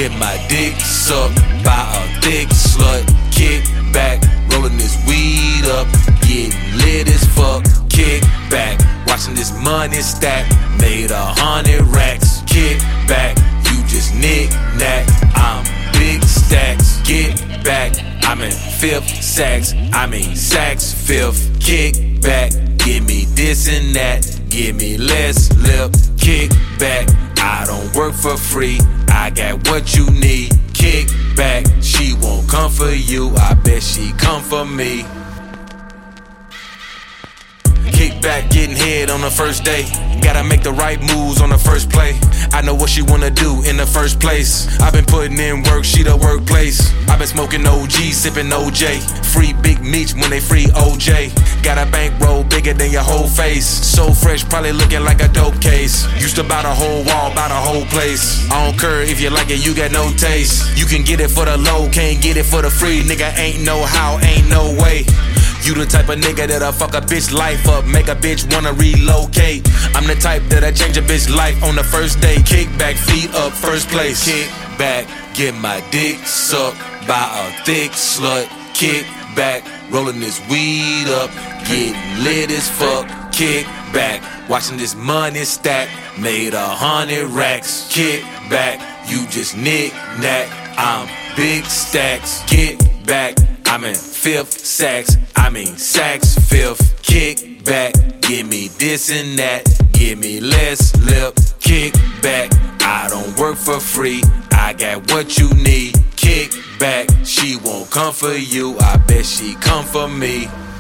get my dick sucked by a thick slut. Kick back, rolling this weed up, getting lit as fuck. Kick back, watching this money stack, made 100 racks. Kick back, you just knick-knack, I'm big stacks. Get back, I'm in fifth sacks, sacks fifth. Kick back, give me this and that, give me less lip. Kick back, I don't work for free, I got what you need. Kick back, she won't come for you, I bet she come for me. Kick back, getting head on the first day. Gotta make the right moves on the first play. I know what she wanna do in the first place. I've been putting in work, she the workplace. I've been smoking OG, sipping OJ. Free Big Meech when they free OJ. Got a bankroll bigger than your whole face. So fresh, probably looking like a dope case. Used to buy the whole wall, buy the whole place. I don't care if you like it, you got no taste. You can get it for the low, can't get it for the free. Nigga, ain't no how, ain't no way. You the type of nigga that'll fuck a bitch life up, make a bitch wanna relocate. I'm the type that'll change a bitch life on the first day. Kick back, feet up, first place. Kick back, get my dick sucked by a thick slut. Kick back, rolling this weed up, getting lit as fuck. Kick back, watching this money stack, made 100 racks. Kick back, you just knick-knack, I'm big stacks. Get back, I'm in fifth sacks, sacks fifth. Kick back, give me this and that, give me less lip. Kick back, I don't work for free, I got what you need. Kick back, she won't come for you, I bet she come for me.